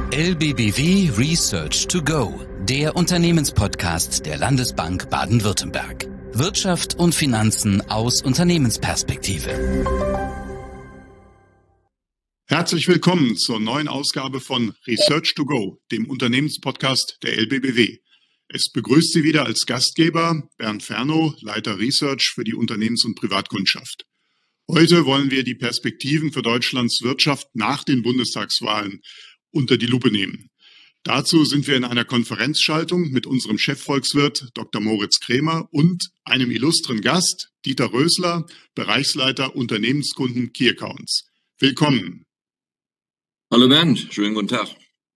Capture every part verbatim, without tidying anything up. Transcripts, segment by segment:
L B B W Research to Go, der Unternehmenspodcast der Landesbank Baden-Württemberg. Wirtschaft und Finanzen aus Unternehmensperspektive. Herzlich willkommen zur neuen Ausgabe von Research to Go, dem Unternehmenspodcast der L B B W. Es begrüßt Sie wieder als Gastgeber Bernd Fernow, Leiter Research für die Unternehmens- und Privatkundschaft. Heute wollen wir die Perspektiven für Deutschlands Wirtschaft nach den Bundestagswahlen unter die Lupe nehmen. Dazu sind wir in einer Konferenzschaltung mit unserem Chefvolkswirt Doktor Moritz Krämer und einem illustren Gast, Dieter Rösler, Bereichsleiter Unternehmenskunden Key Accounts. Willkommen. Hallo Bernd, schönen guten Tag.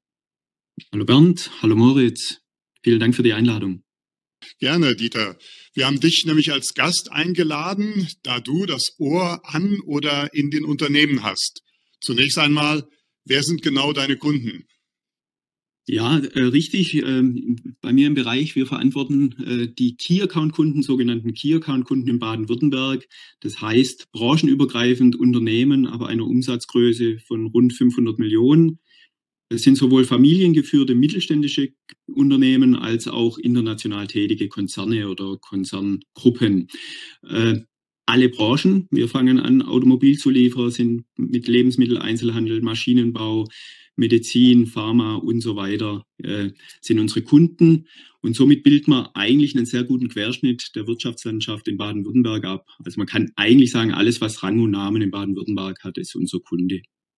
Hallo Bernd, hallo Moritz. Vielen Dank für die Einladung. Gerne, Dieter. Wir haben dich nämlich als Gast eingeladen, da du das Ohr an oder in den Unternehmen hast. Zunächst einmal, wer sind genau deine Kunden? Ja, äh, richtig. Ähm, bei mir im Bereich, wir verantworten äh, die Key-Account-Kunden, sogenannten Key-Account-Kunden in Baden-Württemberg. Das heißt, branchenübergreifend Unternehmen, aber einer Umsatzgröße von rund fünfhundert Millionen. Es sind sowohl familiengeführte mittelständische Unternehmen als auch international tätige Konzerne oder Konzerngruppen. Äh, alle Branchen, wir fangen an, Automobilzulieferer sind mit Lebensmitteleinzelhandel, Maschinenbau, Medizin, Pharma und so weiter, äh, sind unsere Kunden. Und somit bildet man eigentlich einen sehr guten Querschnitt der Wirtschaftslandschaft in Baden-Württemberg ab. Also man kann eigentlich sagen, alles, was Rang und Namen in Baden-Württemberg hat, ist unser Kunde.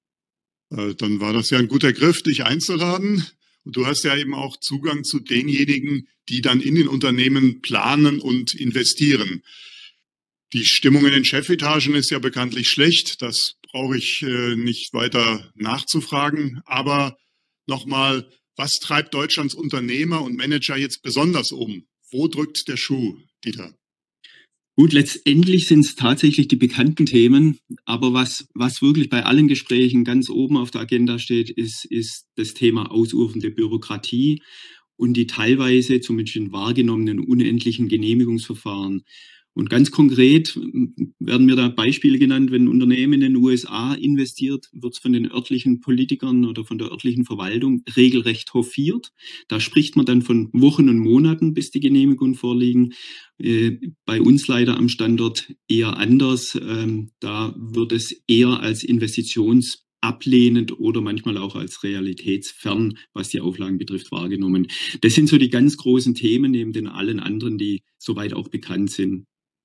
Dann war das ja ein guter Griff, dich einzuladen. Und du hast ja eben auch Zugang zu denjenigen, die dann in den Unternehmen planen und investieren. Die Stimmung in den Chefetagen ist ja bekanntlich schlecht. Das brauche ich äh, nicht weiter nachzufragen. Aber nochmal, was treibt Deutschlands Unternehmer und Manager jetzt besonders um? Wo drückt der Schuh, Dieter? Gut, letztendlich sind es tatsächlich die bekannten Themen, aber was, was wirklich bei allen Gesprächen ganz oben auf der Agenda steht, ist, ist das Thema ausufernde Bürokratie und die teilweise, zumindest in wahrgenommenen, unendlichen Genehmigungsverfahren. Und ganz konkret werden mir da Beispiele genannt, wenn ein Unternehmen in den U S A investiert, wird es von den örtlichen Politikern oder von der örtlichen Verwaltung regelrecht hofiert. Da spricht man dann von Wochen und Monaten, bis die Genehmigungen vorliegen. Äh, bei uns leider am Standort eher anders. Ähm, da wird es eher als investitionsablehnend oder manchmal auch als realitätsfern, was die Auflagen betrifft, wahrgenommen. Das sind so die ganz großen Themen neben den allen anderen, die soweit auch bekannt sind.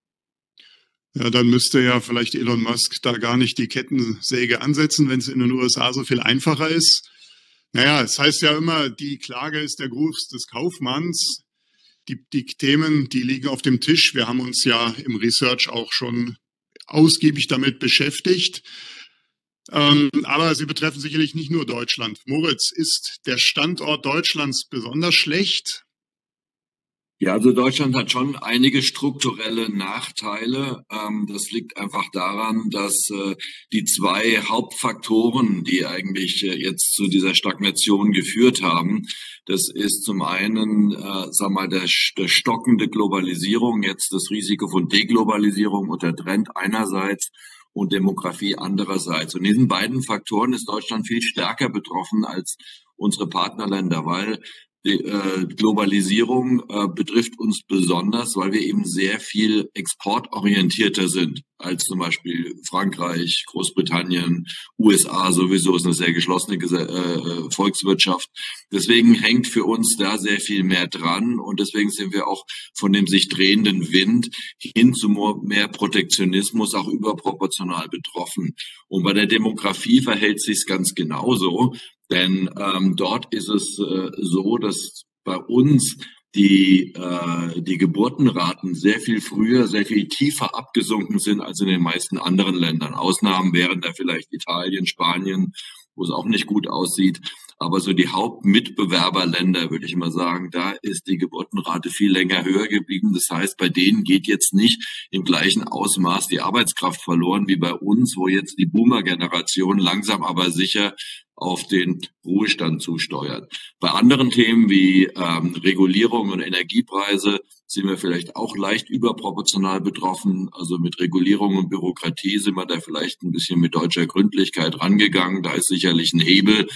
Ja, dann müsste ja vielleicht Elon Musk da gar nicht die Kettensäge ansetzen, wenn es in den U S A so viel einfacher ist. Naja, es heißt ja immer, die Klage ist der Gruß des Kaufmanns. Die, die Themen, die liegen auf dem Tisch. Wir haben uns ja im Research auch schon ausgiebig damit beschäftigt. Ähm, aber sie betreffen sicherlich nicht nur Deutschland. Moritz, ist der Standort Deutschlands besonders schlecht? Ja, also Deutschland hat schon einige strukturelle Nachteile. Ähm, das liegt einfach daran, dass äh, die zwei Hauptfaktoren, die eigentlich äh, jetzt zu dieser Stagnation geführt haben, das ist zum einen, äh, sag mal, der, der stockende Globalisierung, jetzt das Risiko von Deglobalisierung und der Trend einerseits und Demografie andererseits. Und in diesen beiden Faktoren ist Deutschland viel stärker betroffen als unsere Partnerländer, weil die äh, Globalisierung äh, betrifft uns besonders, weil wir eben sehr viel exportorientierter sind als zum Beispiel Frankreich, Großbritannien, U S A sowieso ist eine sehr geschlossene äh, Volkswirtschaft. Deswegen hängt für uns da sehr viel mehr dran und deswegen sind wir auch von dem sich drehenden Wind hin zu mehr Protektionismus auch überproportional betroffen. Und bei der Demografie verhält sich's ganz genauso. Denn ähm, dort ist es äh, so, dass bei uns die äh, die Geburtenraten sehr viel früher, sehr viel tiefer abgesunken sind als in den meisten anderen Ländern. Ausnahmen wären da vielleicht Italien, Spanien, wo es auch nicht gut aussieht. Aber so die Hauptmitbewerberländer, würde ich mal sagen, da ist die Geburtenrate viel länger höher geblieben. Das heißt, bei denen geht jetzt nicht im gleichen Ausmaß die Arbeitskraft verloren wie bei uns, wo jetzt die Boomer-Generation langsam aber sicher auf den Ruhestand zusteuert. Bei anderen Themen wie ähm, Regulierung und Energiepreise sind wir vielleicht auch leicht überproportional betroffen. Also mit Regulierung und Bürokratie sind wir da vielleicht ein bisschen mit deutscher Gründlichkeit rangegangen. Da ist sicherlich ein Hebel,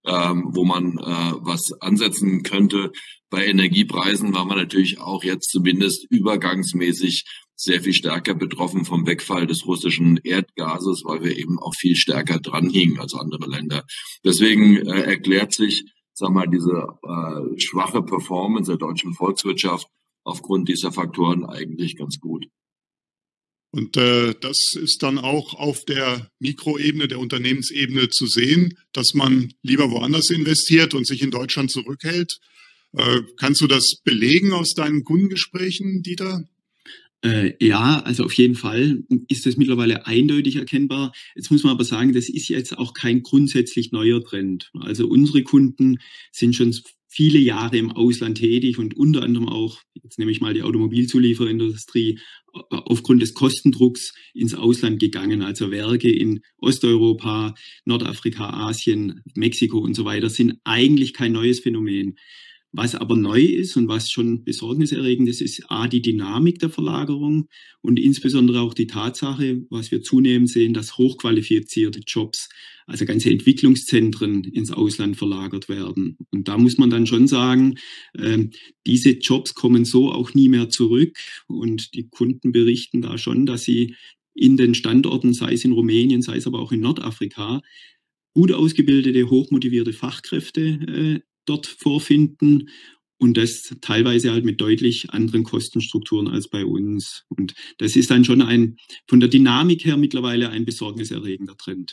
ähm, wo man äh, was ansetzen könnte. Bei Energiepreisen war man natürlich auch jetzt zumindest übergangsmäßig sehr viel stärker betroffen vom Wegfall des russischen Erdgases, weil wir eben auch viel stärker dran hingen als andere Länder. Deswegen äh, erklärt sich, sag mal, diese äh, schwache Performance der deutschen Volkswirtschaft aufgrund dieser Faktoren eigentlich ganz gut. Und äh, das ist dann auch auf der Mikroebene, der Unternehmensebene zu sehen, dass man lieber woanders investiert und sich in Deutschland zurückhält. Äh, kannst du das belegen aus deinen Kundengesprächen, Dieter? Äh, ja, also auf jeden Fall ist das mittlerweile eindeutig erkennbar. Jetzt muss man aber sagen, das ist jetzt auch kein grundsätzlich neuer Trend. Also unsere Kunden sind schon viele Jahre im Ausland tätig und unter anderem auch, jetzt nehme ich mal die Automobilzulieferindustrie, aufgrund des Kostendrucks ins Ausland gegangen. Also Werke in Osteuropa, Nordafrika, Asien, Mexiko und so weiter sind eigentlich kein neues Phänomen. Was aber neu ist und was schon besorgniserregend ist, ist A, die Dynamik der Verlagerung und insbesondere auch die Tatsache, was wir zunehmend sehen, dass hochqualifizierte Jobs, also ganze Entwicklungszentren ins Ausland verlagert werden. Und da muss man dann schon sagen, äh, diese Jobs kommen so auch nie mehr zurück und die Kunden berichten da schon, dass sie in den Standorten, sei es in Rumänien, sei es aber auch in Nordafrika, gut ausgebildete, hochmotivierte Fachkräfte äh, dort vorfinden und das teilweise halt mit deutlich anderen Kostenstrukturen als bei uns. Und das ist dann schon ein, von der Dynamik her mittlerweile ein besorgniserregender Trend.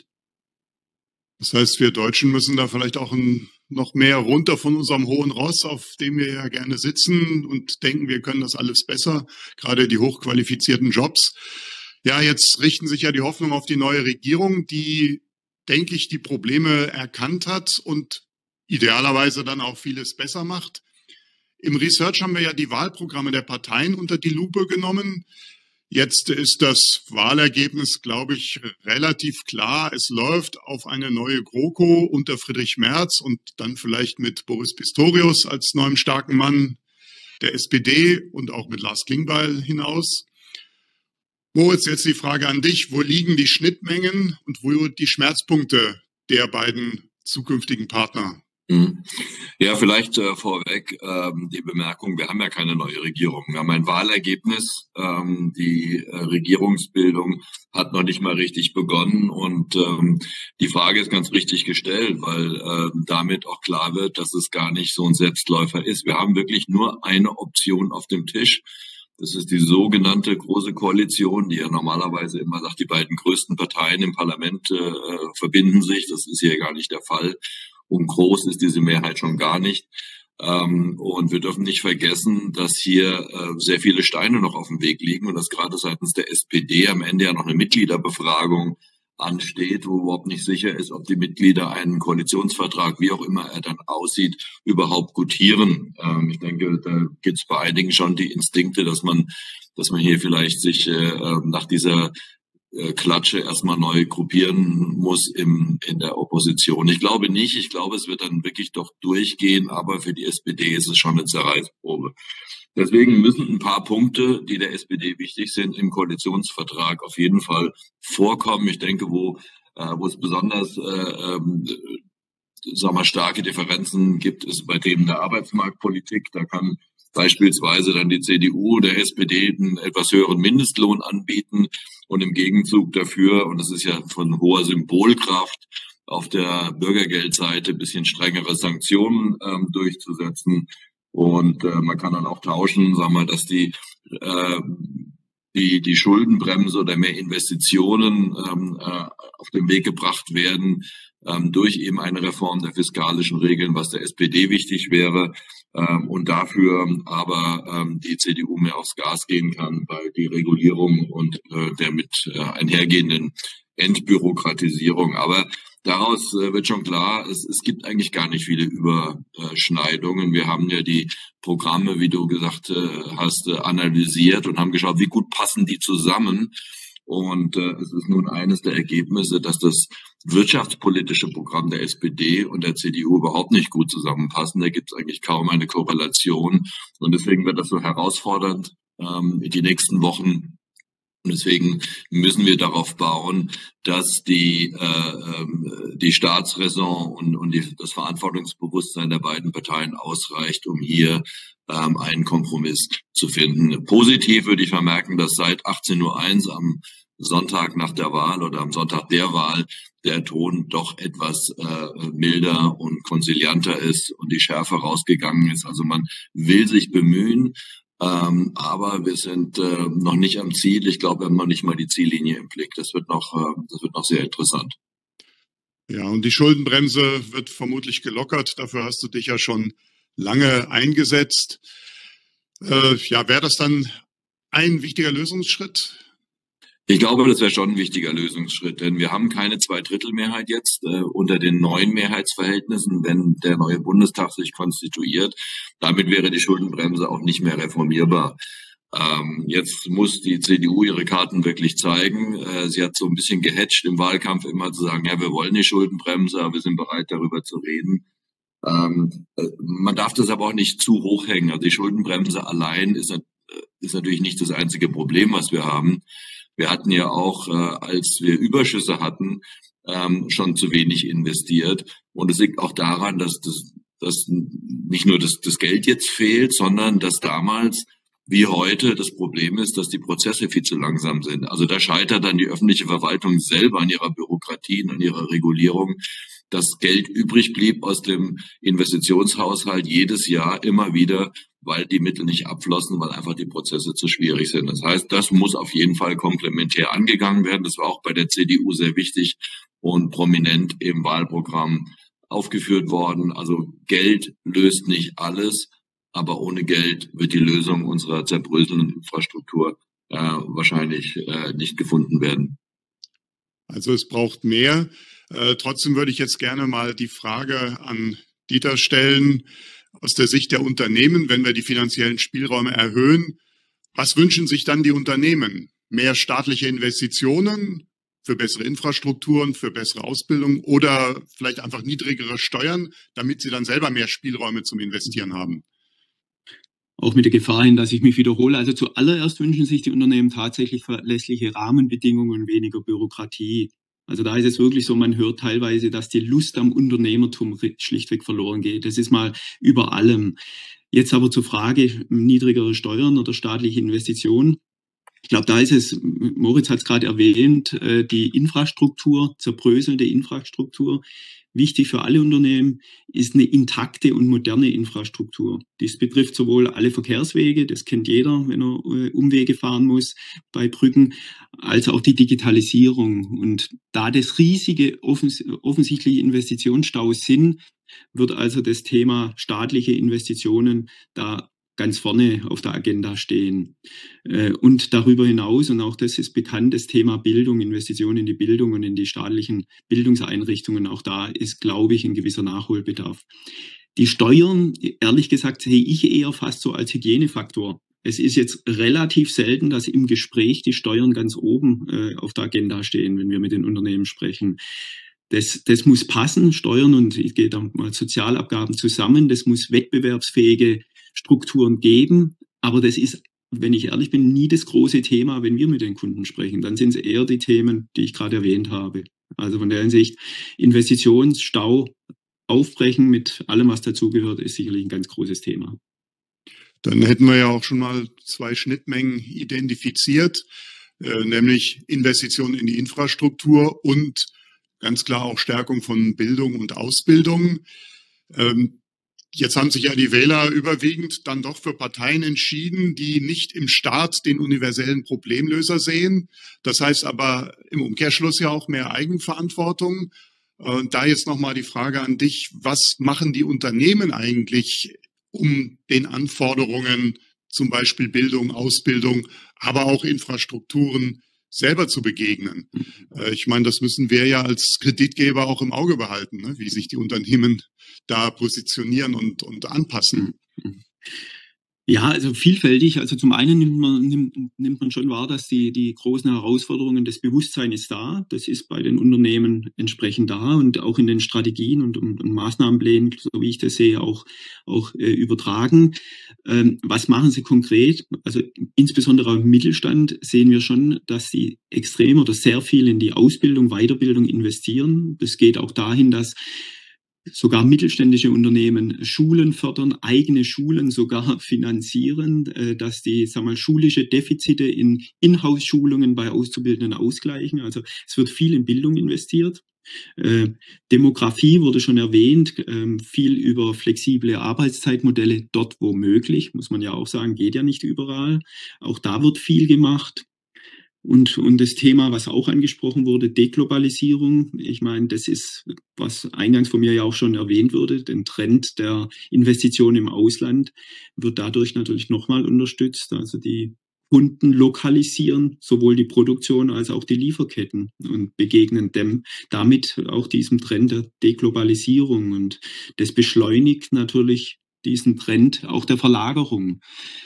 Das heißt, wir Deutschen müssen da vielleicht auch ein, noch mehr runter von unserem hohen Ross, auf dem wir ja gerne sitzen und denken, wir können das alles besser, gerade die hochqualifizierten Jobs. Ja, jetzt richten sich ja die Hoffnungen auf die neue Regierung, die, denke ich, die Probleme erkannt hat und idealerweise dann auch vieles besser macht. Im Research haben wir ja die Wahlprogramme der Parteien unter die Lupe genommen. Jetzt ist das Wahlergebnis, glaube ich, relativ klar. Es läuft auf eine neue GroKo unter Friedrich Merz und dann vielleicht mit Boris Pistorius als neuem starken Mann der S P D und auch mit Lars Klingbeil hinaus. Moritz, jetzt die Frage an dich. Wo liegen die Schnittmengen und wo die Schmerzpunkte der beiden zukünftigen Partner? Ja, vielleicht äh, vorweg ähm, die Bemerkung, wir haben ja keine neue Regierung. Wir haben ein Wahlergebnis. Ähm, die äh, Regierungsbildung hat noch nicht mal richtig begonnen. Und ähm, die Frage ist ganz richtig gestellt, weil äh, damit auch klar wird, dass es gar nicht so ein Selbstläufer ist. Wir haben wirklich nur eine Option auf dem Tisch. Das ist die sogenannte Große Koalition, die ja normalerweise immer sagt, die beiden größten Parteien im Parlament äh, verbinden sich. Das ist hier gar nicht der Fall. Und groß ist diese Mehrheit schon gar nicht. Ähm, und wir dürfen nicht vergessen, dass hier äh, sehr viele Steine noch auf dem Weg liegen und dass gerade seitens der S P D am Ende ja noch eine Mitgliederbefragung ansteht, wo überhaupt nicht sicher ist, ob die Mitglieder einen Koalitionsvertrag, wie auch immer er dann aussieht, überhaupt gutieren. Ähm, ich denke, da gibt es bei einigen schon die Instinkte, dass man, dass man hier vielleicht sich äh, nach dieser Klatsche erstmal neu gruppieren muss im, in der Opposition. Ich glaube nicht. Ich glaube, es wird dann wirklich doch durchgehen, aber für die S P D ist es schon eine Zerreißprobe. Deswegen müssen ein paar Punkte, die der S P D wichtig sind, im Koalitionsvertrag auf jeden Fall vorkommen. Ich denke, wo, äh, wo es besonders, äh, ähm, sagen wir, starke Differenzen gibt, ist bei Themen der Arbeitsmarktpolitik. Da kann beispielsweise dann die C D U der S P D einen etwas höheren Mindestlohn anbieten und im Gegenzug dafür, und das ist ja von hoher Symbolkraft, auf der Bürgergeldseite ein bisschen strengere Sanktionen ähm, durchzusetzen. Und äh, man kann dann auch tauschen, sagen wir, dass die äh, die die Schuldenbremse oder mehr Investitionen ähm, äh, auf den Weg gebracht werden ähm, durch eben eine Reform der fiskalischen Regeln, was der S P D wichtig wäre. Ähm, und dafür aber ähm, die C D U mehr aufs Gas gehen kann bei die Regulierung und äh, der mit äh, einhergehenden Entbürokratisierung. Aber daraus äh, wird schon klar, es, es gibt eigentlich gar nicht viele Überschneidungen. Wir haben ja die Programme, wie du gesagt äh, hast, äh, analysiert und haben geschaut, wie gut passen die zusammen. Und äh, es ist nun eines der Ergebnisse, dass das wirtschaftspolitische Programm der S P D und der C D U überhaupt nicht gut zusammenpassen. Da gibt es eigentlich kaum eine Korrelation. Und deswegen wird das so herausfordernd, ähm, die nächsten Wochen Und deswegen müssen wir darauf bauen, dass die äh, die Staatsräson und, und die, das Verantwortungsbewusstsein der beiden Parteien ausreicht, um hier ähm, einen Kompromiss zu finden. Positiv würde ich vermerken, dass seit achtzehn Uhr eins am Sonntag nach der Wahl oder am Sonntag der Wahl der Ton doch etwas äh, milder und konzilianter ist und die Schärfe rausgegangen ist. Also man will sich bemühen. Ähm, aber wir sind äh, noch nicht am Ziel. Ich glaube, wir haben noch nicht mal die Ziellinie im Blick. Das wird noch, äh, das wird noch sehr interessant. Ja, und die Schuldenbremse wird vermutlich gelockert. Dafür hast du dich ja schon lange eingesetzt. Äh, ja, wäre das dann ein wichtiger Lösungsschritt? Ich glaube, das wäre schon ein wichtiger Lösungsschritt, denn wir haben keine Zweidrittelmehrheit jetzt äh, unter den neuen Mehrheitsverhältnissen, wenn der neue Bundestag sich konstituiert. Damit wäre die Schuldenbremse auch nicht mehr reformierbar. Ähm, jetzt muss die C D U ihre Karten wirklich zeigen. Äh, sie hat so ein bisschen gehatcht im Wahlkampf immer zu sagen, ja, wir wollen die Schuldenbremse, aber wir sind bereit, darüber zu reden. Ähm, äh, man darf das aber auch nicht zu hoch hängen. Also die Schuldenbremse allein ist, äh, ist natürlich nicht das einzige Problem, was wir haben. Wir hatten ja auch, äh, als wir Überschüsse hatten, ähm, schon zu wenig investiert. Und es liegt auch daran, dass das, dass nicht nur das, das Geld jetzt fehlt, sondern dass damals wie heute das Problem ist, dass die Prozesse viel zu langsam sind. Also da scheitert dann die öffentliche Verwaltung selber an ihrer Bürokratie und an ihrer Regulierung. Das Geld übrig blieb aus dem Investitionshaushalt jedes Jahr immer wieder, weil die Mittel nicht abflossen, weil einfach die Prozesse zu schwierig sind. Das heißt, das muss auf jeden Fall komplementär angegangen werden. Das war auch bei der C D U sehr wichtig und prominent im Wahlprogramm aufgeführt worden. Also Geld löst nicht alles, aber ohne Geld wird die Lösung unserer zerbröselnden Infrastruktur äh, wahrscheinlich äh, nicht gefunden werden. Also es braucht mehr. Äh, trotzdem würde ich jetzt gerne mal die Frage an Dieter stellen, aus der Sicht der Unternehmen, wenn wir die finanziellen Spielräume erhöhen, was wünschen sich dann die Unternehmen? Mehr staatliche Investitionen für bessere Infrastrukturen, für bessere Ausbildung oder vielleicht einfach niedrigere Steuern, damit sie dann selber mehr Spielräume zum Investieren haben? Auch mit der Gefahr hin, dass ich mich wiederhole. Also zuallererst wünschen sich die Unternehmen tatsächlich verlässliche Rahmenbedingungen und weniger Bürokratie. Also da ist es wirklich so, man hört teilweise, dass die Lust am Unternehmertum schlichtweg verloren geht. Das ist mal über allem. Jetzt aber zur Frage niedrigere Steuern oder staatliche Investitionen. Ich glaube, da ist es, Moritz hat es gerade erwähnt, die Infrastruktur, zerbröselnde Infrastruktur. Wichtig für alle Unternehmen ist eine intakte und moderne Infrastruktur. Dies betrifft sowohl alle Verkehrswege, das kennt jeder, wenn er Umwege fahren muss bei Brücken, als auch die Digitalisierung. Und da das riesige offens- offensichtliche Investitionsstaus sind, wird also das Thema staatliche Investitionen da ganz vorne auf der Agenda stehen. Und darüber hinaus, und auch das ist bekannt, das Thema Bildung, Investitionen in die Bildung und in die staatlichen Bildungseinrichtungen, auch da ist, glaube ich, ein gewisser Nachholbedarf. Die Steuern, ehrlich gesagt, sehe ich eher fast so als Hygienefaktor. Es ist jetzt relativ selten, dass im Gespräch die Steuern ganz oben äh, auf der Agenda stehen, wenn wir mit den Unternehmen sprechen. Das, das muss passen, Steuern und ich gehe da mal Sozialabgaben zusammen. Das muss wettbewerbsfähige Strukturen geben, aber das ist, wenn ich ehrlich bin, nie das große Thema, wenn wir mit den Kunden sprechen. Dann sind es eher die Themen, die ich gerade erwähnt habe. Also von der Hinsicht, Investitionsstau aufbrechen mit allem, was dazugehört, ist sicherlich ein ganz großes Thema. Dann hätten wir ja auch schon mal zwei Schnittmengen identifiziert, äh, nämlich Investitionen in die Infrastruktur und ganz klar auch Stärkung von Bildung und Ausbildung. Ähm, Jetzt haben sich ja die Wähler überwiegend dann doch für Parteien entschieden, die nicht im Staat den universellen Problemlöser sehen. Das heißt aber im Umkehrschluss ja auch mehr Eigenverantwortung. Und da jetzt nochmal die Frage an dich, was machen die Unternehmen eigentlich, um den Anforderungen, zum Beispiel Bildung, Ausbildung, aber auch Infrastrukturen selber zu begegnen? Ich meine, das müssen wir ja als Kreditgeber auch im Auge behalten, ne? Wie sich die Unternehmen da positionieren und, und anpassen. Ja, also vielfältig. Also zum einen nimmt man, nimmt, nimmt man schon wahr, dass die, die großen Herausforderungen des Bewusstseins ist da. Das ist bei den Unternehmen entsprechend da und auch in den Strategien und, und, und Maßnahmenplänen, so wie ich das sehe, auch, auch äh, übertragen. Ähm, was machen sie konkret? Also insbesondere im Mittelstand sehen wir schon, dass sie extrem oder sehr viel in die Ausbildung, Weiterbildung investieren. Das geht auch dahin, dass sogar mittelständische Unternehmen Schulen fördern, eigene Schulen sogar finanzieren, dass die, sagen wir mal, schulische Defizite in Inhouse-Schulungen bei Auszubildenden ausgleichen. Also es wird viel in Bildung investiert. Äh, Demografie wurde schon erwähnt, äh, viel über flexible Arbeitszeitmodelle dort wo möglich, muss man ja auch sagen, geht ja nicht überall. Auch da wird viel gemacht. Und, und das Thema, was auch angesprochen wurde, Deglobalisierung. Ich meine, das ist, was eingangs von mir ja auch schon erwähnt wurde, den Trend der Investitionen im Ausland wird dadurch natürlich nochmal unterstützt. Also die Kunden lokalisieren sowohl die Produktion als auch die Lieferketten und begegnen dem damit auch diesem Trend der Deglobalisierung. Und das beschleunigt natürlich diesen Trend auch der Verlagerung.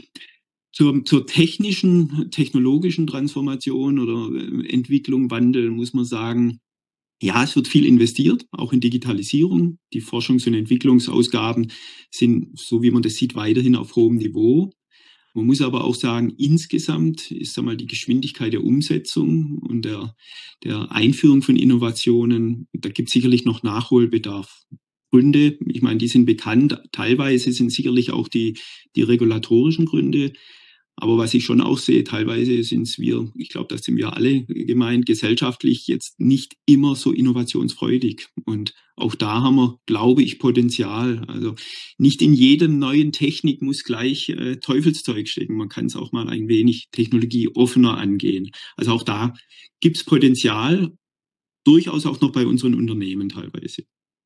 Zur, zur technischen, technologischen Transformation oder Entwicklung, Wandel muss man sagen, ja, es wird viel investiert, auch in Digitalisierung. Die Forschungs- und Entwicklungsausgaben sind, so wie man das sieht, weiterhin auf hohem Niveau. Man muss aber auch sagen, insgesamt ist einmal die Geschwindigkeit der Umsetzung und der, der Einführung von Innovationen, da gibt es sicherlich noch Nachholbedarf. Gründe, ich meine, die sind bekannt, teilweise sind sicherlich auch die, die regulatorischen Gründe. Aber was ich schon auch sehe, teilweise sind es wir, ich glaube, das sind wir alle gemeint, gesellschaftlich jetzt nicht immer so innovationsfreudig. Und auch da haben wir, glaube ich, Potenzial. Also nicht in jedem neuen Technik muss gleich äh, Teufelszeug stecken. Man kann es auch mal ein wenig technologieoffener angehen. Also auch da gibt es Potenzial, durchaus auch noch bei unseren Unternehmen teilweise.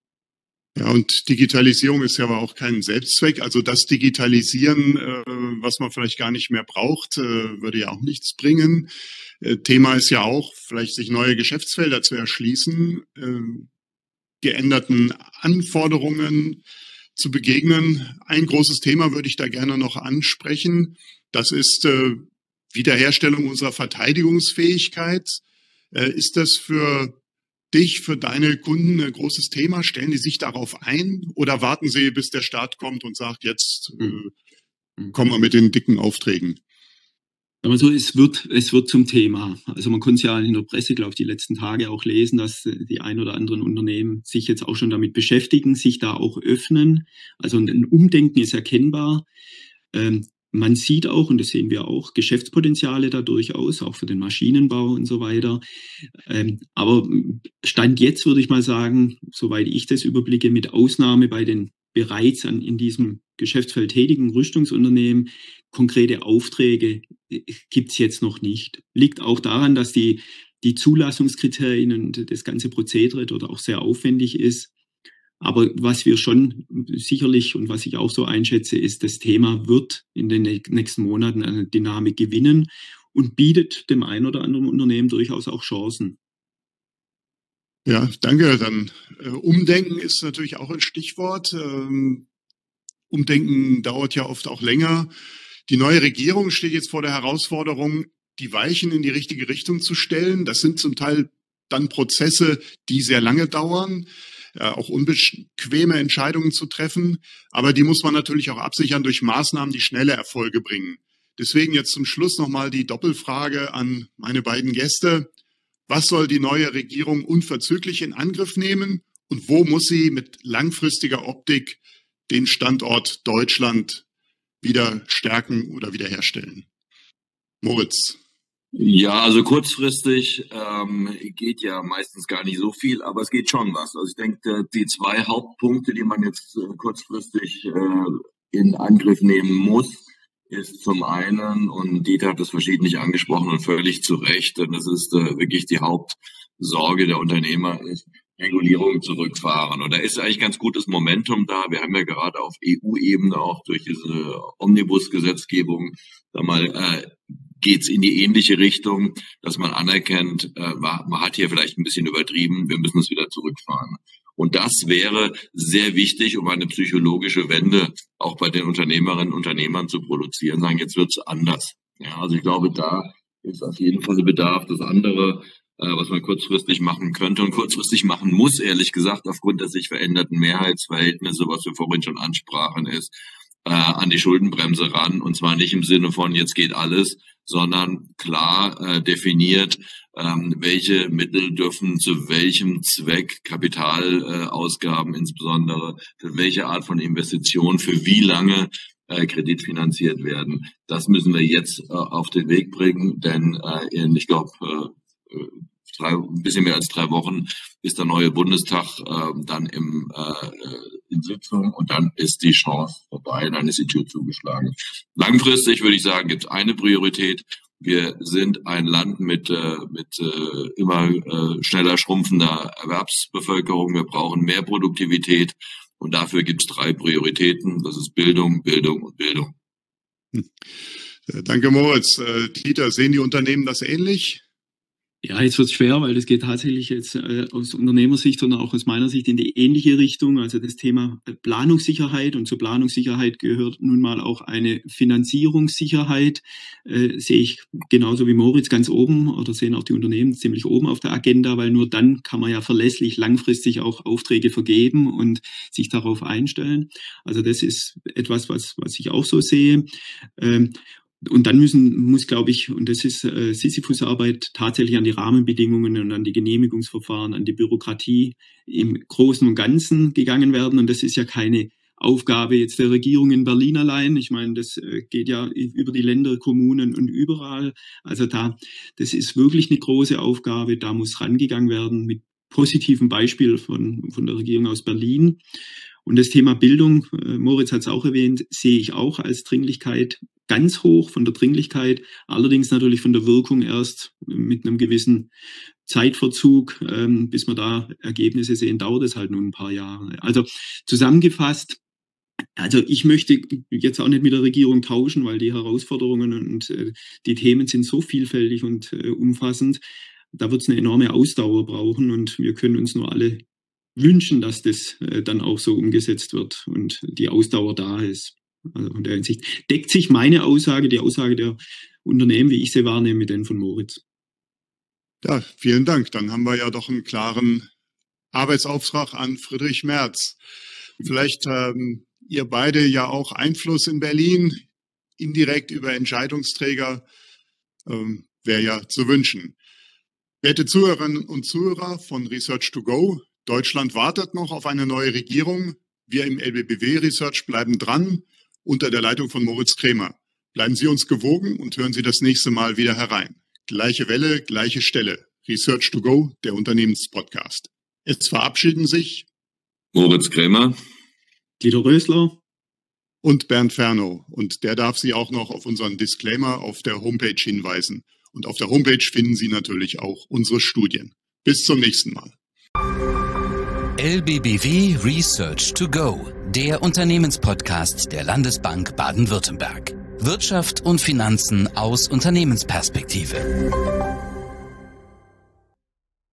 Ja, und Digitalisierung ist ja aber auch kein Selbstzweck. Also das Digitalisieren, äh, was man vielleicht gar nicht mehr braucht, äh, würde ja auch nichts bringen. Äh, Thema ist ja auch, vielleicht sich neue Geschäftsfelder zu erschließen, äh, geänderten Anforderungen zu begegnen. Ein großes Thema würde ich da gerne noch ansprechen. Das ist äh, Wiederherstellung unserer Verteidigungsfähigkeit. Äh, ist das für dich, für deine Kunden ein großes Thema? Stellen die sich darauf ein oder warten sie, bis der Staat kommt und sagt, jetzt äh, kommen wir mit den dicken Aufträgen? Also es wird, es wird zum Thema. Also man konnte es ja in der Presse, glaube ich, die letzten Tage auch lesen, dass die ein oder anderen Unternehmen sich jetzt auch schon damit beschäftigen, sich da auch öffnen. Also ein Umdenken ist erkennbar. Ähm, Man sieht auch, und das sehen wir auch, Geschäftspotenziale da durchaus, auch für den Maschinenbau und so weiter. Ähm, aber Stand jetzt würde ich mal sagen, soweit ich das überblicke, mit Ausnahme bei den bereits an, in diesem Geschäftsfeld tätigen Rüstungsunternehmen, konkrete Aufträge gibt es jetzt noch nicht. Liegt auch daran, dass die, die Zulassungskriterien und das ganze Prozedere dort auch sehr aufwendig ist. Aber was wir schon sicherlich und was ich auch so einschätze, ist, das Thema wird in den nächsten Monaten eine Dynamik gewinnen und bietet dem einen oder anderen Unternehmen durchaus auch Chancen. Ja, danke. Dann äh, Umdenken ist natürlich auch ein Stichwort. Ähm, Umdenken dauert ja oft auch länger. Die neue Regierung steht jetzt vor der Herausforderung, die Weichen in die richtige Richtung zu stellen. Das sind zum Teil dann Prozesse, die sehr lange dauern. Äh, auch unbequeme Entscheidungen zu treffen. Aber die muss man natürlich auch absichern durch Maßnahmen, die schnelle Erfolge bringen. Deswegen jetzt zum Schluss nochmal die Doppelfrage an meine beiden Gäste. Was soll die neue Regierung unverzüglich in Angriff nehmen und wo muss sie mit langfristiger Optik den Standort Deutschland wieder stärken oder wiederherstellen? Moritz. Ja, also kurzfristig ähm, geht ja meistens gar nicht so viel, aber es geht schon was. Also ich denke, die zwei Hauptpunkte, die man jetzt äh, kurzfristig äh, in Angriff nehmen muss, ist zum einen, und Dieter hat das verschiedentlich angesprochen und völlig zu Recht, und das ist äh, wirklich die Hauptsorge der Unternehmer, ist Regulierung zurückfahren. Und da ist eigentlich ganz gutes Momentum da. Wir haben ja gerade auf E U-Ebene auch durch diese Omnibus-Gesetzgebung da mal äh, geht's in die ähnliche Richtung, dass man anerkennt, äh, man, man hat hier vielleicht ein bisschen übertrieben, wir müssen es wieder zurückfahren. Und das wäre sehr wichtig, um eine psychologische Wende auch bei den Unternehmerinnen und Unternehmern zu produzieren. Sagen, jetzt wird's anders. Ja, also ich glaube, da ist auf jeden Fall Bedarf. Das andere, äh, was man kurzfristig machen könnte und kurzfristig machen muss, ehrlich gesagt, aufgrund der sich veränderten Mehrheitsverhältnisse, was wir vorhin schon ansprachen, ist, äh, an die Schuldenbremse ran. Und zwar nicht im Sinne von, jetzt geht alles, sondern klar äh, definiert, ähm, welche Mittel dürfen zu welchem Zweck, Kapitalausgaben äh, insbesondere, für welche Art von Investition, für wie lange äh, kreditfinanziert werden. Das müssen wir jetzt äh, auf den Weg bringen, denn äh, in, ich glaube, äh, drei, ein bisschen mehr als drei Wochen ist der neue Bundestag äh, dann im, äh, in Sitzung und dann ist die Chance vorbei, dann ist die Tür zugeschlagen. Langfristig würde ich sagen, gibt es eine Priorität. Wir sind ein Land mit, äh, mit äh, immer äh, schneller schrumpfender Erwerbsbevölkerung. Wir brauchen mehr Produktivität und dafür gibt es drei Prioritäten. Das ist Bildung, Bildung und Bildung. Hm. Danke, Moritz. Äh, Dieter, sehen die Unternehmen das ähnlich? Ja, jetzt wird es schwer, weil das geht tatsächlich jetzt äh, aus Unternehmersicht und auch aus meiner Sicht in die ähnliche Richtung. Also das Thema Planungssicherheit, und zur Planungssicherheit gehört nun mal auch eine Finanzierungssicherheit, äh, sehe ich genauso wie Moritz ganz oben oder sehen auch die Unternehmen ziemlich oben auf der Agenda, weil nur dann kann man ja verlässlich langfristig auch Aufträge vergeben und sich darauf einstellen. Also das ist etwas, was, was ich auch so sehe. Ähm, Und dann müssen, muss, glaube ich, und das ist äh, Sisyphus-Arbeit, tatsächlich an die Rahmenbedingungen und an die Genehmigungsverfahren, an die Bürokratie im Großen und Ganzen gegangen werden. Und das ist ja keine Aufgabe jetzt der Regierung in Berlin allein. Ich meine, das äh, geht ja über die Länder, Kommunen und überall. Also da, das ist wirklich eine große Aufgabe. Da muss rangegangen werden mit positivem Beispiel von, von der Regierung aus Berlin. Und das Thema Bildung, äh, Moritz hat es auch erwähnt, sehe ich auch als Dringlichkeit ganz hoch von der Dringlichkeit, allerdings natürlich von der Wirkung erst mit einem gewissen Zeitverzug, ähm, bis wir da Ergebnisse sehen, dauert es halt nur ein paar Jahre. Also zusammengefasst, also ich möchte jetzt auch nicht mit der Regierung tauschen, weil die Herausforderungen und äh, die Themen sind so vielfältig und äh, umfassend. Da wird es eine enorme Ausdauer brauchen und wir können uns nur alle wünschen, dass das äh, dann auch so umgesetzt wird und die Ausdauer da ist. Also in der Hinsicht deckt sich meine Aussage, die Aussage der Unternehmen, wie ich sie wahrnehme, mit denen von Moritz. Ja, vielen Dank. Dann haben wir ja doch einen klaren Arbeitsauftrag an Friedrich Merz. Vielleicht haben ihr beide ja auch Einfluss in Berlin, indirekt über Entscheidungsträger, ähm, wäre ja zu wünschen. Werte Zuhörerinnen und Zuhörer von Research to Go, Deutschland wartet noch auf eine neue Regierung. Wir im L B B W Research bleiben dran unter der Leitung von Moritz Krämer. Bleiben Sie uns gewogen und hören Sie das nächste Mal wieder herein. Gleiche Welle, gleiche Stelle. Research to Go, der Unternehmenspodcast. Es verabschieden sich Moritz Krämer, Dieter Rösler und Bernd Fernow. Und der darf Sie auch noch auf unseren Disclaimer auf der Homepage hinweisen. Und auf der Homepage finden Sie natürlich auch unsere Studien. Bis zum nächsten Mal. L B B W Research to Go, der Unternehmenspodcast der Landesbank Baden-Württemberg. Wirtschaft und Finanzen aus Unternehmensperspektive.